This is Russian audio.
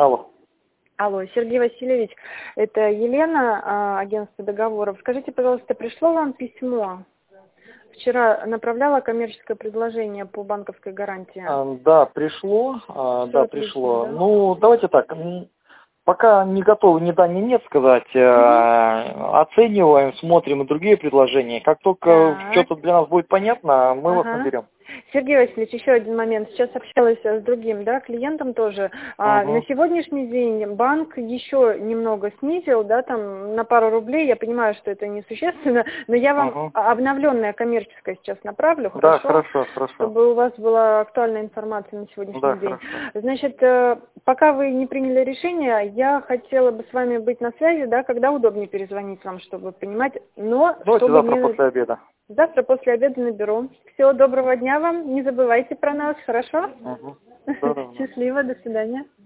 Алло. Алло, Сергей Васильевич, это Елена, агентство договоров. Скажите, пожалуйста, пришло вам письмо? Вчера направляла коммерческое предложение по банковской гарантии. Да, пришло. Всё отлично, да? Ну, давайте так. Пока не готовы ни да, ни нет сказать. Оцениваем, смотрим и другие предложения. Как только что-то для нас будет понятно, мы вас наберем. Сергей Васильевич, еще один момент. Сейчас общалась с другим клиентом тоже. На сегодняшний день банк еще немного снизил, да, там на пару рублей. Я понимаю, что это несущественно, но я вам обновленное коммерческое сейчас направлю, хорошо? Да, хорошо. Чтобы у вас была актуальная информация на сегодняшний день. Хорошо. Значит, пока вы не приняли решение, я хотела бы с вами быть на связи, да, когда удобнее перезвонить вам, чтобы понимать, но... Давайте завтра после обеда. Завтра после обеда наберу. Всего доброго дня вам. Не забывайте про нас, хорошо? Здорово. Счастливо, до свидания.